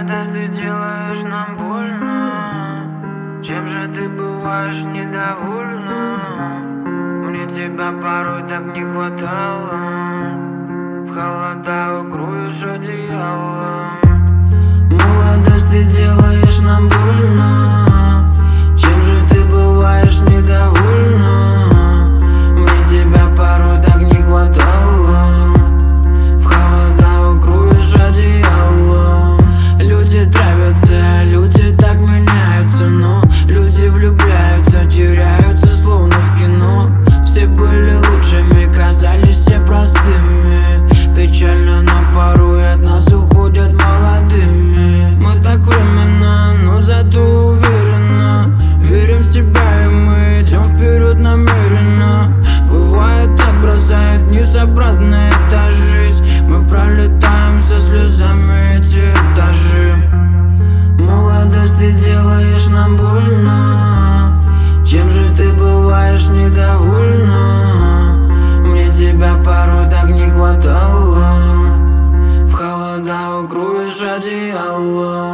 Молодость, ты делаешь нам больно. Чем же ты бываешь недовольна? Мне тебя порой так не хватало. В холода укроешь одеялом. Молодость, ты делаешь нам больно. Чем же ты бываешь недовольна? Мне тебя порой так не хватало. В холода укроешь одеялом. Люди травятся, люди так меняются, но люди влюбляются, теряются, словно в кино. Все были лучшими, казались все простыми. Печально, но порой от нас уходят молодыми. Мы так временно, но зато уверенно верим в себя, и мы идем вперед намеренно. Бывает так, бросает вниз обратно, это жизнь. Мы пролетаем со слезами эти этажи. Молодость, ты делаешь нам больно. Чем же ты бываешь недовольна? Мне тебя порой так не хватало. В холода укроешь одеялом.